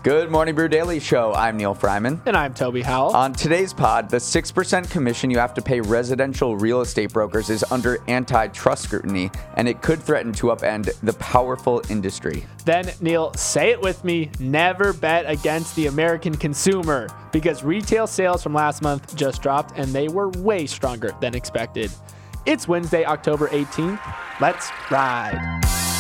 Good Morning Brew Daily Show. I'm Neil Fryman. And I'm Toby Howell. On today's pod, the 6% commission you have to pay residential real estate brokers is under antitrust scrutiny, and it could threaten to upend the powerful industry. Then, Neil, say it with me, never bet against the American consumer, because retail sales from last month just dropped, and they were way stronger than expected. It's Wednesday, October 18th. Let's ride.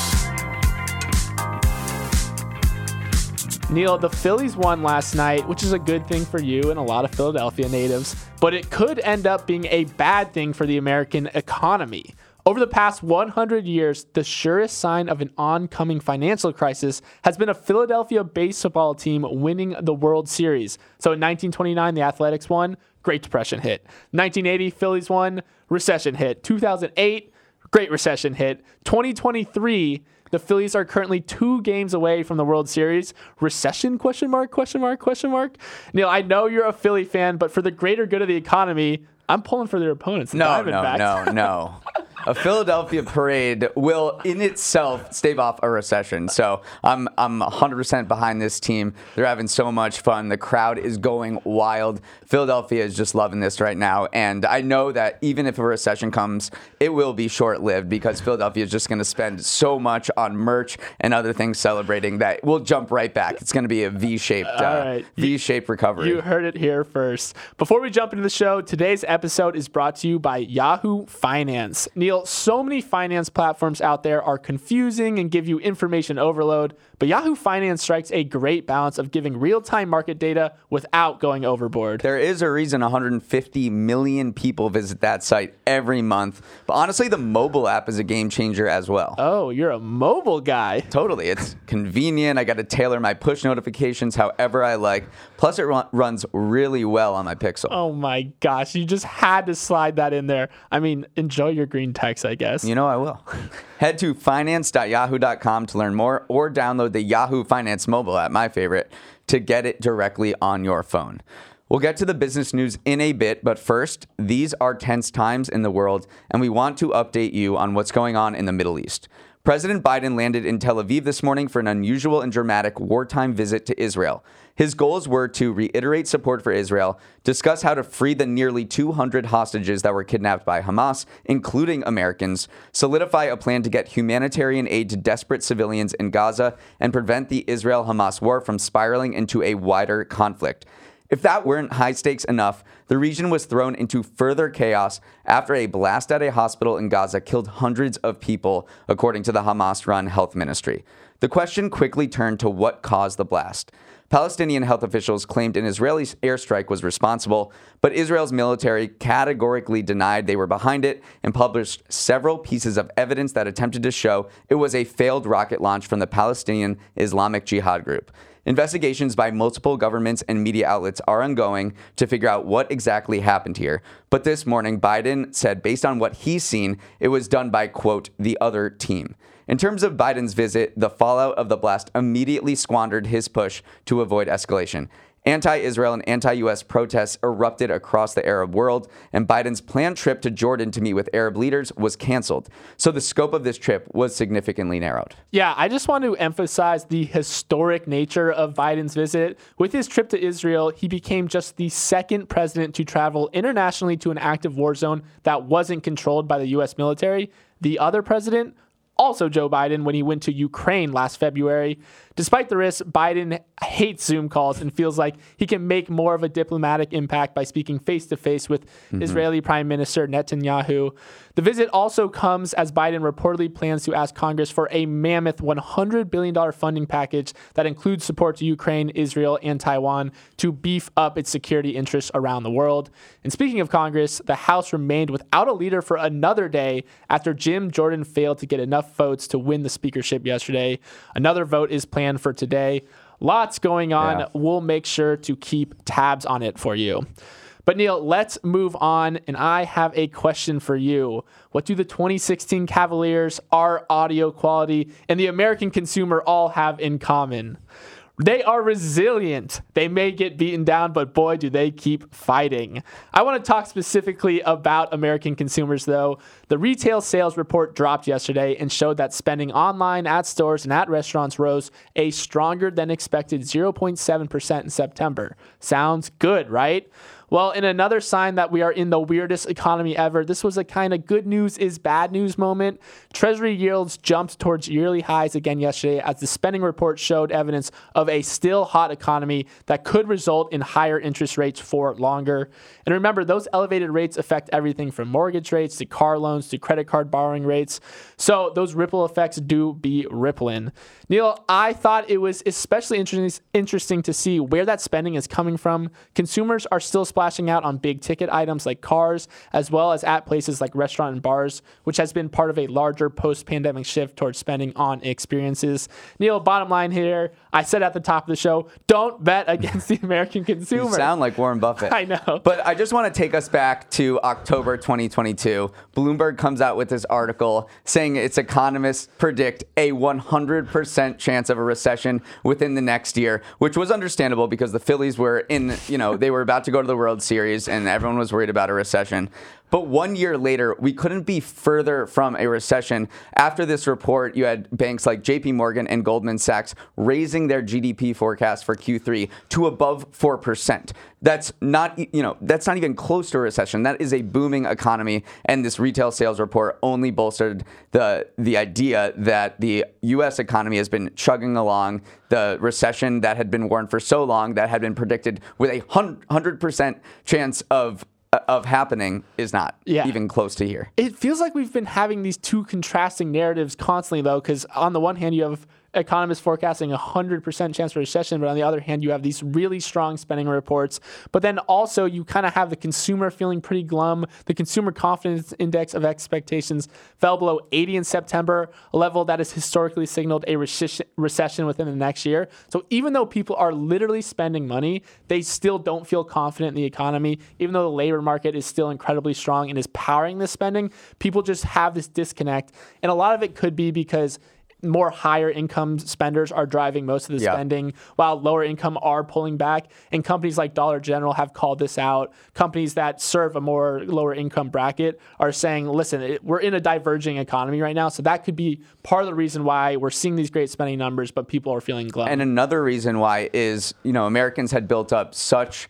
Neil, the Phillies won last night, which is a good thing for you and a lot of Philadelphia natives, but it could end up being a bad thing for the American economy. Over the past 100 years, the surest sign of an oncoming financial crisis has been a Philadelphia baseball team winning the World Series. So in 1929, the Athletics won, Great Depression hit. 1980, Phillies won, recession hit. 2008, Great Recession hit. 2023, the Phillies are currently 2 games away from the World Series. Recession? ? Neil, I know you're a Philly fan, but for the greater good of the economy, I'm pulling for their opponents. No. A Philadelphia parade will in itself stave off a recession. So I'm 100% behind this team. They're having so much fun. The crowd is going wild. Philadelphia is just loving this right now. And I know that even if a recession comes, it will be short-lived because Philadelphia is just going to spend so much on merch and other things celebrating that we'll jump right back. It's going to be a V-shaped recovery. You heard it here first. Before we jump into the show, today's episode is brought to you by Yahoo Finance. Neil, so many finance platforms out there are confusing and give you information overload, but Yahoo Finance strikes a great balance of giving real-time market data without going overboard. There is a reason 150 million people visit that site every month. But honestly, the mobile app is a game changer as well. Oh, you're a mobile guy. Totally. It's convenient. I got to tailor my push notifications however I like. Plus, it runs really well on my Pixel. Oh my gosh, you just had to slide that in there. I mean, enjoy your green text, I guess. You know I will. Head to finance.yahoo.com to learn more or download the Yahoo Finance mobile app, my favorite, to get it directly on your phone. We'll get to the business news in a bit, but first, these are tense times in the world, and we want to update you on what's going on in the Middle East. President Biden landed in Tel Aviv this morning for an unusual and dramatic wartime visit to Israel. His goals were to reiterate support for Israel, discuss how to free the nearly 200 hostages that were kidnapped by Hamas, including Americans, solidify a plan to get humanitarian aid to desperate civilians in Gaza, and prevent the Israel-Hamas war from spiraling into a wider conflict. If that weren't high stakes enough, the region was thrown into further chaos after a blast at a hospital in Gaza killed hundreds of people, according to the Hamas-run health ministry. The question quickly turned to what caused the blast. Palestinian health officials claimed an Israeli airstrike was responsible, but Israel's military categorically denied they were behind it and published several pieces of evidence that attempted to show it was a failed rocket launch from the Palestinian Islamic Jihad group. Investigations by multiple governments and media outlets are ongoing to figure out what exactly happened here. But this morning, Biden said based on what he's seen, it was done by, quote, the other team. In terms of Biden's visit, the fallout of the blast immediately squandered his push to avoid escalation. Anti-Israel and anti-U.S. protests erupted across the Arab world, and Biden's planned trip to Jordan to meet with Arab leaders was canceled. So the scope of this trip was significantly narrowed. Yeah, I just want to emphasize the historic nature of Biden's visit. With his trip to Israel, he became just the second president to travel internationally to an active war zone that wasn't controlled by the U.S. military. The other president, also Joe Biden, when he went to Ukraine last February. Despite the risks, Biden hates Zoom calls and feels like he can make more of a diplomatic impact by speaking face-to-face with Israeli Prime Minister Netanyahu. The visit also comes as Biden reportedly plans to ask Congress for a mammoth $100 billion funding package that includes support to Ukraine, Israel, and Taiwan to beef up its security interests around the world. And speaking of Congress, the House remained without a leader for another day after Jim Jordan failed to get enough votes to win the speakership yesterday. Another vote is planned for today. Lots going on. Yeah. We'll make sure to keep tabs on it for you. But Neil, let's move on, and I have a question for you. What do the 2016 Cavaliers, our audio quality, and the American consumer all have in common? They are resilient. They may get beaten down, but boy, do they keep fighting. I want to talk specifically about American consumers, though. The retail sales report dropped yesterday and showed that spending online, at stores, and at restaurants rose a stronger than expected 0.7% in September. Sounds good, right? Well, in another sign that we are in the weirdest economy ever, this was a kind of good news is bad news moment. Treasury yields jumped towards yearly highs again yesterday as the spending report showed evidence of a still hot economy that could result in higher interest rates for longer. And remember, those elevated rates affect everything from mortgage rates to car loans to credit card borrowing rates. So those ripple effects do be rippling. Neil, I thought it was especially interesting to see where that spending is coming from. Consumers are still splashing out on big ticket items like cars, as well as at places like restaurant and bars, which has been part of a larger post-pandemic shift towards spending on experiences. Neil, bottom line here, I said at the top of the show, don't bet against the American consumer. You sound like Warren Buffett. I know. But I just want to take us back to October 2022. Bloomberg comes out with this article saying its economists predict a 100% chance of a recession within the next year, which was understandable because the Phillies were in, they were about to go to the World Series and everyone was worried about a recession. But 1 year later, we couldn't be further from a recession. After this report, you had banks like JP Morgan and Goldman Sachs raising their GDP forecast for Q3 to above 4%. That's not even close to a recession. That is a booming economy. And this retail sales report only bolstered the idea that the U.S. economy has been chugging along. The recession that had been warned for so long, that had been predicted with a 100% chance of happening, is not even close to here. It feels like we've been having these two contrasting narratives constantly, though, because on the one hand, you have economists forecasting a 100% chance for recession, but on the other hand, you have these really strong spending reports. But then also you kind of have the consumer feeling pretty glum. The consumer confidence index of expectations fell below 80 in September, a level that has historically signaled a recession within the next year. So even though people are literally spending money, they still don't feel confident in the economy. Even though the labor market is still incredibly strong and is powering this spending, people just have this disconnect. And a lot of it could be because more higher income spenders are driving most of the spending, while lower income are pulling back. And companies like Dollar General have called this out. Companies that serve a more lower income bracket are saying, listen, we're in a diverging economy right now. So that could be part of the reason why we're seeing these great spending numbers, but people are feeling glum. And another reason why is, Americans had built up such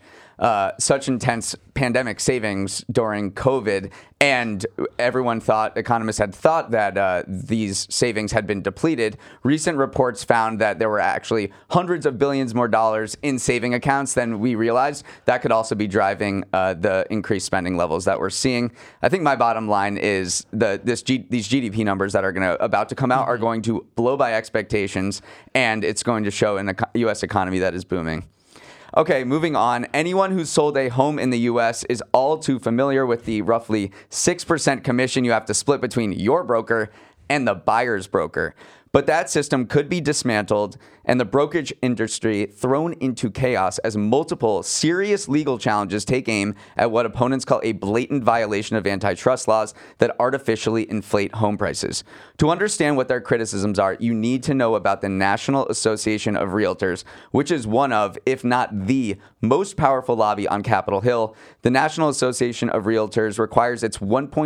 intense pandemic savings during COVID, and economists had thought that these savings had been depleted. Recent reports found that there were actually hundreds of billions more dollars in saving accounts than we realized. That could also be driving the increased spending levels that we're seeing. I think my bottom line is these GDP numbers that are about to come out are going to blow by expectations, and it's going to show in a U.S. economy that is booming. Okay, moving on. Anyone who's sold a home in the U.S. is all too familiar with the roughly 6% commission you have to split between your broker and the buyer's broker. But that system could be dismantled and the brokerage industry thrown into chaos as multiple serious legal challenges take aim at what opponents call a blatant violation of antitrust laws that artificially inflate home prices. To understand what their criticisms are, you need to know about the National Association of Realtors, which is one of, if not the most powerful lobby on Capitol Hill. The National Association of Realtors requires its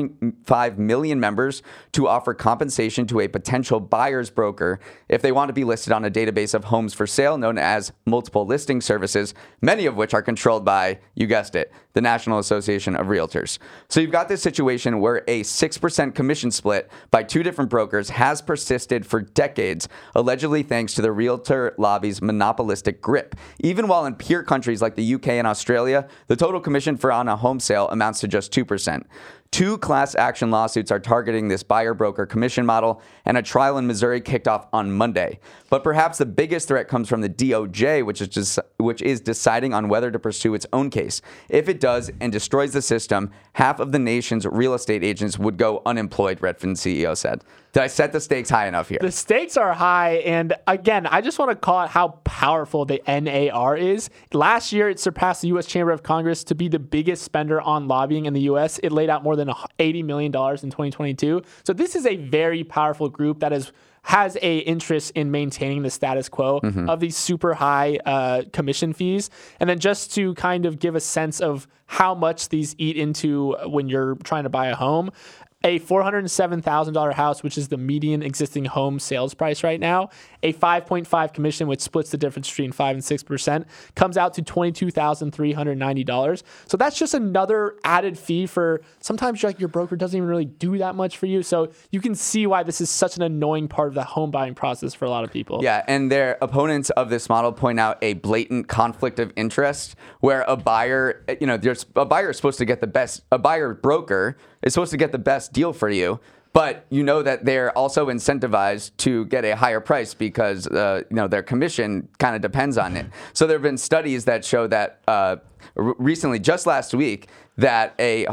1.5 million members to offer compensation to a potential buyer's broker if they want to be listed on a database of homes for sale known as multiple listing services, many of which are controlled by, you guessed it, the National Association of Realtors. So you've got this situation where a 6% commission split by two different brokers has persisted for decades, allegedly thanks to the realtor lobby's monopolistic grip. Even while in peer countries like the UK and Australia, the total commission for on a home sale amounts to just 2%. Two class action lawsuits are targeting this buyer-broker commission model, and a trial in Missouri kicked off on Monday. But perhaps the biggest threat comes from the DOJ, which is deciding on whether to pursue its own case. If it does and destroys the system, half of the nation's real estate agents would go unemployed, Redfin CEO said. Did I set the stakes high enough here? The stakes are high, and again, I just want to call it how powerful the NAR is. Last year, it surpassed the U.S. Chamber of Congress to be the biggest spender on lobbying in the U.S. It laid out more than $80 million in 2022. So this is a very powerful group that has has a interest in maintaining the status quo of these super high commission fees. And then just to kind of give a sense of how much these eat into when you're trying to buy a home, a $407,000 house, which is the median existing home sales price right now, a 5.5 commission, which splits the difference between 5 and 6%, comes out to $22,390. So that's just another added fee for sometimes your broker doesn't even really do that much for you. So you can see why this is such an annoying part of the home buying process for a lot of people. Yeah, and their opponents of this model point out a blatant conflict of interest where a buyer, a buyer is supposed to get the best, a buyer broker is supposed to get the best deal for you, but you know that they're also incentivized to get a higher price because their commission kind of depends on it. So there have been studies that show that recently, just last week, that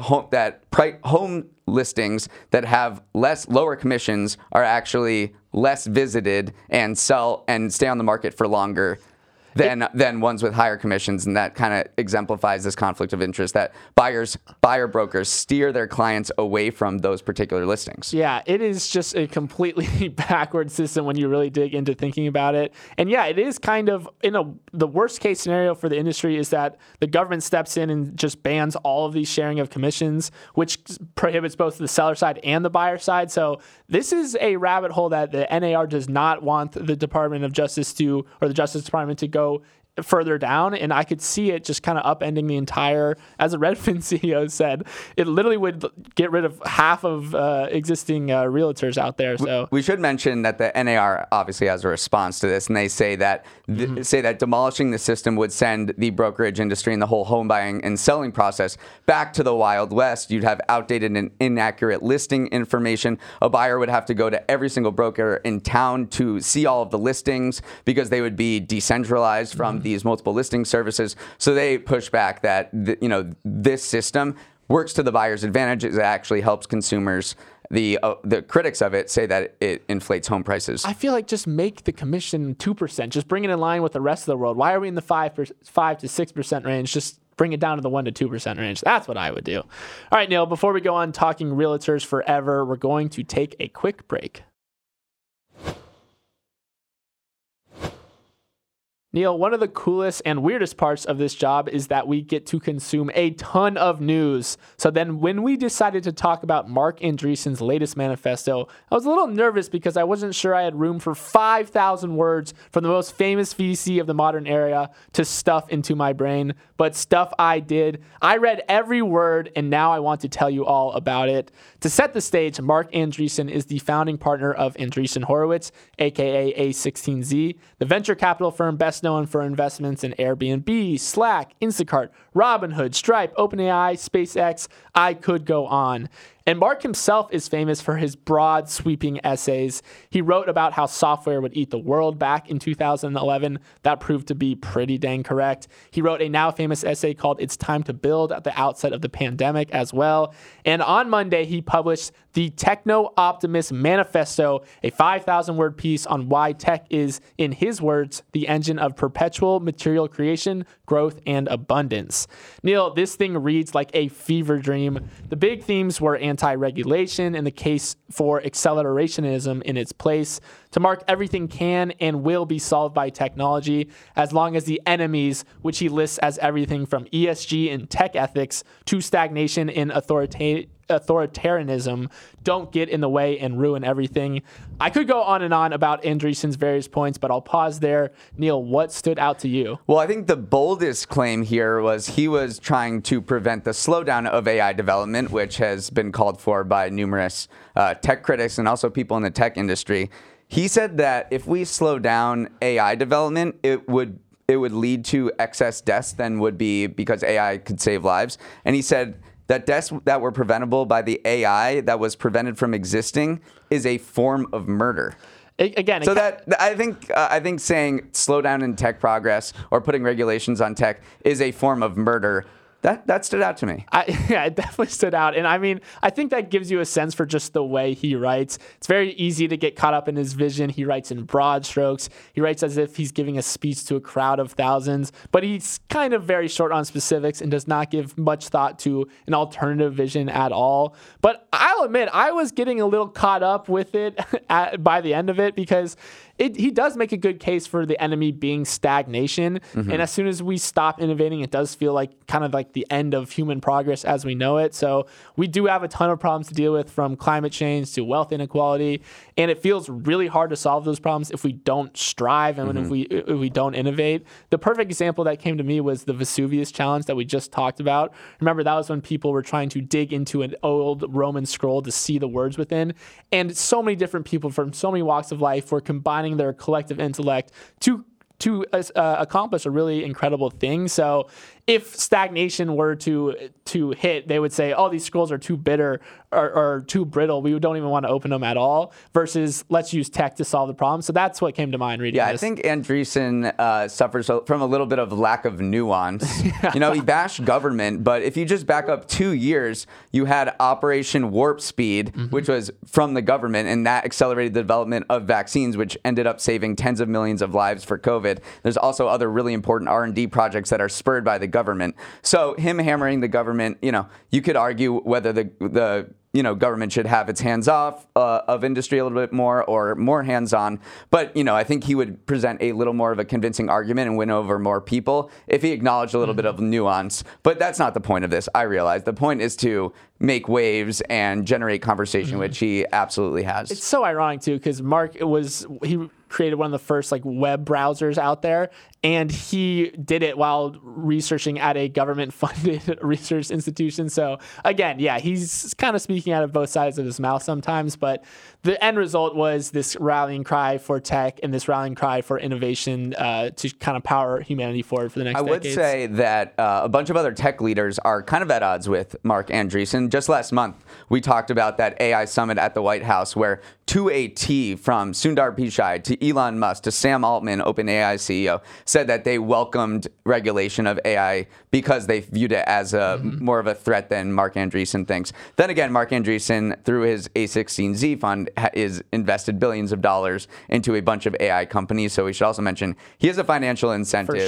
home listings that have lower commissions are actually less visited and sell and stay on the market for longer than ones with higher commissions, and that kind of exemplifies this conflict of interest that buyer brokers steer their clients away from those particular listings. Yeah, it is just a completely backward system when you really dig into thinking about it. And yeah, it is kind of the worst case scenario for the industry is that the government steps in and just bans all of these sharing of commissions, which prohibits both the seller side and the buyer side. So this is a rabbit hole that the NAR does not want the Department of Justice or the Justice Department to go further down, and I could see it just kind of upending the entire, as the Redfin CEO said, it literally would get rid of half of existing realtors out there. So we should mention that the NAR obviously has a response to this, and they say that demolishing the system would send the brokerage industry and the whole home buying and selling process back to the Wild West. You'd have outdated and inaccurate listing information. A buyer would have to go to every single broker in town to see all of the listings because they would be decentralized from these multiple listing services. So they push back that this system works to the buyer's advantage. It actually helps consumers. The critics of it say that it inflates home prices. I feel like just make the commission 2%. Just bring it in line with the rest of the world. Why are we in the 5 to 6% range? Just bring it down to the 1 to 2% range. That's what I would do. All right, Neil, before we go on talking realtors forever, we're going to take a quick break. Neil, one of the coolest and weirdest parts of this job is that we get to consume a ton of news. So then when we decided to talk about Marc Andreessen's latest manifesto, I was a little nervous because I wasn't sure I had room for 5,000 words from the most famous VC of the modern era to stuff into my brain. But stuff I did. I read every word, and now I want to tell you all about it. To set the stage, Marc Andreessen is the founding partner of Andreessen Horowitz, aka A16Z, the venture capital firm best known for investments in Airbnb, Slack, Instacart, Robinhood, Stripe, OpenAI, SpaceX. I could go on. And Marc himself is famous for his broad, sweeping essays. He wrote about how software would eat the world back in 2011. That proved to be pretty dang correct. He wrote a now famous essay called It's Time to Build at the outset of the pandemic as well. And on Monday, he published the Techno Optimist Manifesto, a 5,000-word piece on why tech is, in his words, the engine of perpetual material creation, growth, and abundance. Neil, this thing reads like a fever dream. The big themes were anti-regulation and the case for accelerationism in its place. To Marc, everything can and will be solved by technology as long as the enemies, which he lists as everything from ESG and tech ethics to stagnation in authoritarianism, don't get in the way and ruin everything. I could go on and on about Andreessen's various points, but I'll pause there. Neil, what stood out to you? Well, I think the boldest claim here was he was trying to prevent the slowdown of AI development, which has been called for by numerous tech critics and also people in the tech industry. He said that if we slow down AI development, it would lead to excess deaths than would be because AI could save lives. And he said that deaths that were preventable by the AI that was prevented from existing is a form of murder. Again, so that I think saying slow down in tech progress or putting regulations on tech is a form of murder That stood out to me. Yeah, it definitely stood out. And I mean, I think that gives you a sense for just the way he writes. It's very easy to get caught up in his vision. He writes in broad strokes. He writes as if he's giving a speech to a crowd of thousands, but he's kind of very short on specifics and does not give much thought to an alternative vision at all. But I'll admit, I was getting a little caught up with it by the end of it, because he does make a good case for the enemy being stagnation. And as soon as we stop innovating, it does feel like kind of like the end of human progress as we know it. So we do have a ton of problems to deal with, from climate change to wealth inequality. And it feels really hard to solve those problems if we don't strive and if we don't innovate. The perfect example that came to me was the Vesuvius challenge that we just talked about. Remember, that was when people were trying to dig into an old Roman scroll to see the words within. And so many different people from so many walks of life were combining their collective intellect to accomplish a really incredible thing. So if stagnation were to hit, they would say, oh, these scrolls are too bitter or too brittle. We don't even want to open them at all, versus let's use tech to solve the problem. So that's what came to mind reading this. I think Andreessen suffers from a little bit of lack of nuance. You know, he bashed government, but if you just back up 2 years, you had Operation Warp Speed, which was from the government, and that accelerated the development of vaccines, which ended up saving tens of millions of lives for COVID. There's also other really important R&D projects that are spurred by the government. So him hammering the government, you know, you could argue whether the government should have its hands off of industry a little bit more or more hands on. But, you know, I think he would present a little more of a convincing argument and win over more people if he acknowledged a little bit of nuance. But that's not the point of this. I realize the point is to make waves and generate conversation, which he absolutely has. It's so ironic too, because Mark he created one of the first like web browsers out there, and he did it while researching at a government-funded research institution. So again, yeah, he's kind of speaking out of both sides of his mouth sometimes, but the end result was this rallying cry for tech and this rallying cry for innovation to kind of power humanity forward for the next decades. I would say that a bunch of other tech leaders are kind of at odds with Mark Andreessen. Just last month, we talked about that AI summit at the White House where to a T, from Sundar Pichai to Elon Musk to Sam Altman, OpenAI CEO, said that they welcomed regulation of AI because they viewed it as more of a threat than Mark Andreessen thinks. Then again, Mark Andreessen, through his A16Z fund, is invested billions of dollars into a bunch of AI companies. So we should also mention he has a financial incentive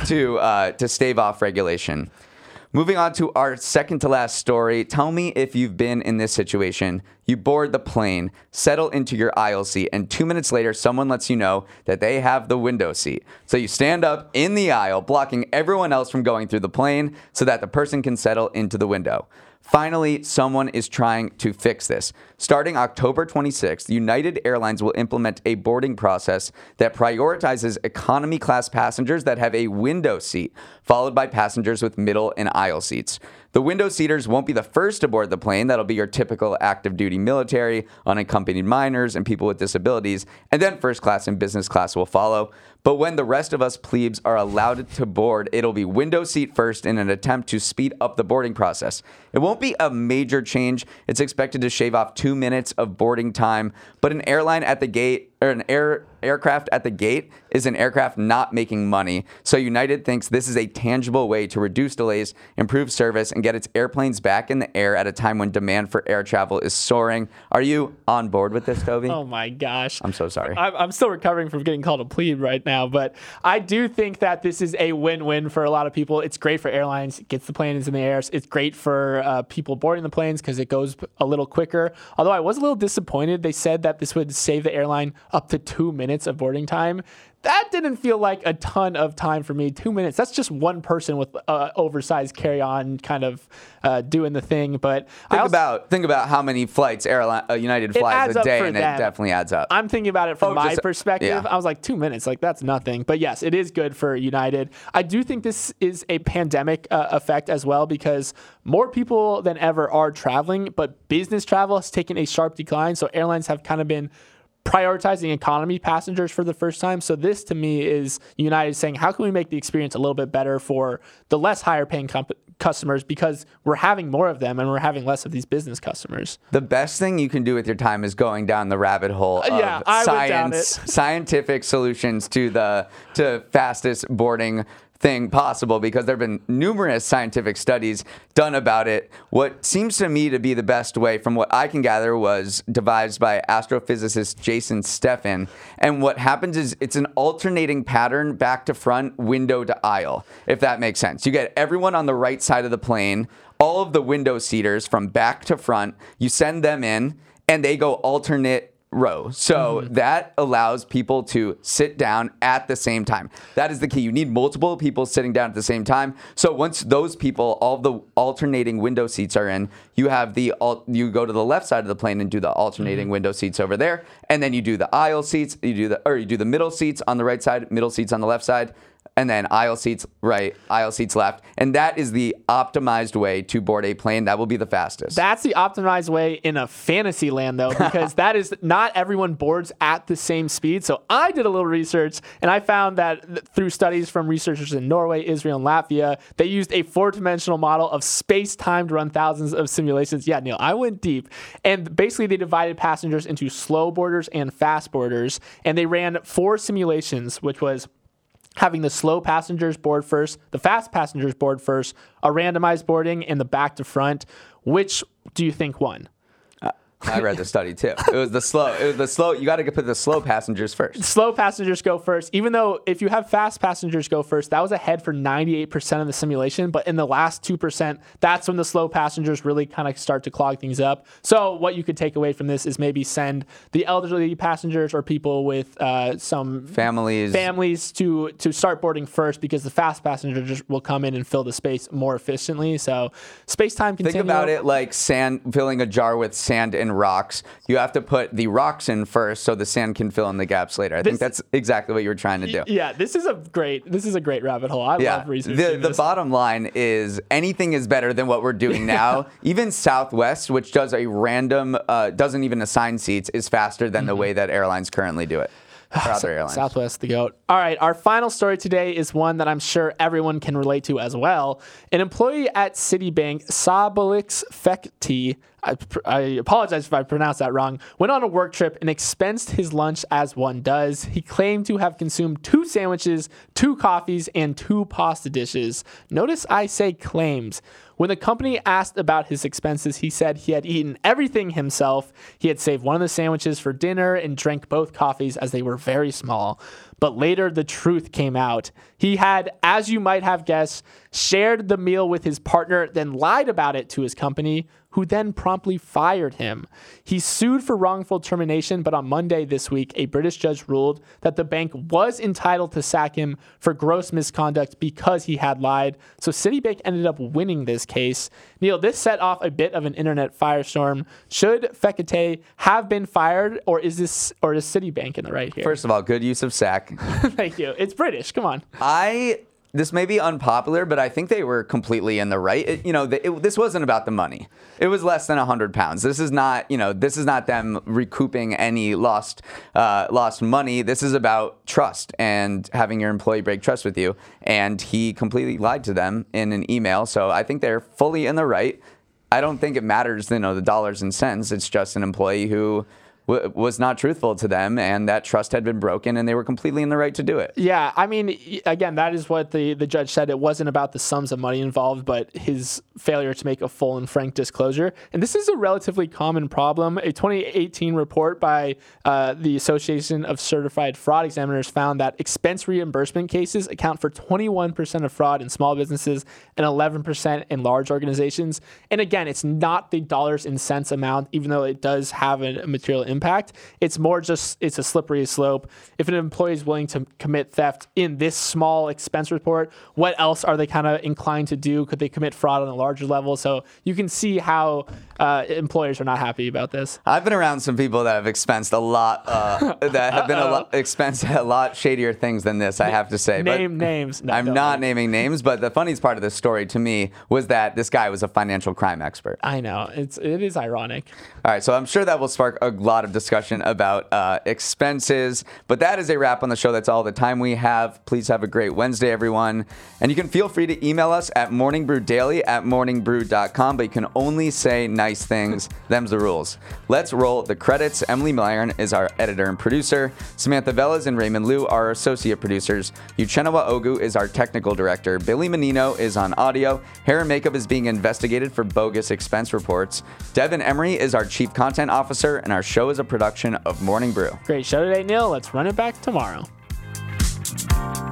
to stave off regulation. Moving on to our second to last story. Tell me if you've been in this situation. You board the plane, settle into your aisle seat, and 2 minutes later, someone lets you know that they have the window seat. So you stand up in the aisle, blocking everyone else from going through the plane so that the person can settle into the window. Finally, someone is trying to fix this. Starting October 26th, United Airlines will implement a boarding process that prioritizes economy class passengers that have a window seat, followed by passengers with middle and aisle seats. The window seaters won't be the first to board the plane. That'll be your typical active duty military, unaccompanied minors, and people with disabilities. And then first class and business class will follow. But when the rest of us plebes are allowed to board, it'll be window seat first in an attempt to speed up the boarding process. It won't be a major change. It's expected to shave off 2 minutes of boarding time, but an airline at the gate, or an aircraft at the gate, is an aircraft not making money. So United thinks this is a tangible way to reduce delays, improve service, and get its airplanes back in the air at a time when demand for air travel is soaring. Are you on board with this, Toby? Oh my gosh. I'm so sorry. I'm still recovering from getting called a plebe right now, but I do think that this is a win-win for a lot of people. It's great for airlines. It gets the planes in the air. It's great for people boarding the planes because it goes a little quicker. Although I was a little disappointed. They said that this would save the airline up to 2 minutes of boarding time. That didn't feel like a ton of time for me. 2 minutes. That's just one person with oversized carry-on kind of doing the thing. But think about how many flights United flies a day, and it definitely adds up. I'm thinking about it from my perspective. Yeah. I was like, 2 minutes, like that's nothing. But yes, it is good for United. I do think this is a pandemic effect as well, because more people than ever are traveling, but business travel has taken a sharp decline. So airlines have kind of been prioritizing economy passengers for the first time. So this to me is United saying, how can we make the experience a little bit better for the less higher paying customers because we're having more of them and we're having less of these business customers. The best thing you can do with your time is going down the rabbit hole of scientific solutions to fastest boarding thing possible, because there have been numerous scientific studies done about it. What seems to me to be the best way, from what I can gather, was devised by astrophysicist Jason Steffen. And what happens is it's an alternating pattern, back to front, window to aisle, if that makes sense. You get everyone on the right side of the plane, all of the window seaters from back to front, you send them in, and they go alternate row. So that allows people to sit down at the same time. That is the key. You need multiple people sitting down at the same time. So once those people, all the alternating window seats are in, you have you go to the left side of the plane and do the alternating window seats over there, and then you do the aisle seats. You do the middle seats on the right side, middle seats on the left side, and then aisle seats right, aisle seats left. And that is the optimized way to board a plane. That will be the fastest. That's the optimized way in a fantasy land, though, because that is not everyone boards at the same speed. So I did a little research, and I found that through studies from researchers in Norway, Israel, and Latvia, they used a 4-dimensional model of space-time to run thousands of simulations. Yeah, Neil, I went deep. And basically, they divided passengers into slow boarders and fast boarders, and they ran 4 simulations, which was having the slow passengers board first, the fast passengers board first, a randomized boarding, and the back to front. Which do you think won? I read the study too. It was the slow. You got to put the slow passengers first. Slow passengers go first. Even though if you have fast passengers go first, that was ahead for 98% of the simulation. But in the last 2%, that's when the slow passengers really kind of start to clog things up. So what you could take away from this is maybe send the elderly passengers or people with some families to start boarding first, because the fast passengers will come in and fill the space more efficiently. So space-time continuum. Think about it like sand, filling a jar with sand and rocks. You have to put the rocks in first so the sand can fill in the gaps later. I think that's exactly what you were trying to do. Yeah, this is a great rabbit hole. I love researching the bottom line is anything is better than what we're doing now. Even Southwest, which does a random, doesn't even assign seats, is faster than the way that airlines currently do it. Southwest, the GOAT. All right, our final story today is one that I'm sure everyone can relate to as well. An employee at Citibank, Sabalix Fekti, I apologize if I pronounced that wrong, went on a work trip and expensed his lunch as one does. He claimed to have consumed 2 sandwiches, 2 coffees, and 2 pasta dishes. Notice I say claims. When the company asked about his expenses, he said he had eaten everything himself. He had saved one of the sandwiches for dinner and drank both coffees as they were very small. But later, the truth came out. He had, as you might have guessed, shared the meal with his partner, then lied about it to his company, who then promptly fired him. He sued for wrongful termination, but on Monday this week, a British judge ruled that the bank was entitled to sack him for gross misconduct because he had lied. So Citibank ended up winning this case. Neil, this set off a bit of an internet firestorm. Should Fekete have been fired, or is Citibank in the right here? First of all, good use of sack. Thank you. It's British. Come on. This may be unpopular, but I think they were completely in the right. This wasn't about the money. It was less than £100. This is not, this is not them recouping any lost money. This is about trust and having your employee break trust with you. And he completely lied to them in an email. So I think they're fully in the right. I don't think it matters, the dollars and cents. It's just an employee who was not truthful to them, and that trust had been broken, and they were completely in the right to do it. Yeah, I mean, again, that is what the judge said. It wasn't about the sums of money involved, but his failure to make a full and frank disclosure. And this is a relatively common problem. A 2018 report by the Association of Certified Fraud Examiners found that expense reimbursement cases account for 21% of fraud in small businesses and 11% in large organizations. And again, it's not the dollars and cents amount, even though it does have a material impact. It's more just, it's a slippery slope. If an employee is willing to commit theft in this small expense report, what else are they kind of inclined to do? Could they commit fraud on a larger level? So you can see how employers are not happy about this. I've been around some people that have expensed a lot, that have been expensed a lot shadier things than this, I have to say. Name names. No, I'm not naming names, but the funniest part of this story to me was that this guy was a financial crime expert. I know. It is ironic. All right, so I'm sure that will spark a lot lot of discussion about expenses. But that is a wrap on the show. That's all the time we have. Please have a great Wednesday, everyone. And you can feel free to email us at morningbrewdaily@morningbrew.com, but you can only say nice things. Them's the rules. Let's roll the credits. Emily Myron is our editor and producer. Samantha Velez and Raymond Liu are our associate producers. Uchenna Ogu is our technical director. Billy Menino is on audio. Hair and makeup is being investigated for bogus expense reports. Devin Emery is our chief content officer, and our show is a production of Morning Brew. Great show today, Neil. Let's run it back tomorrow.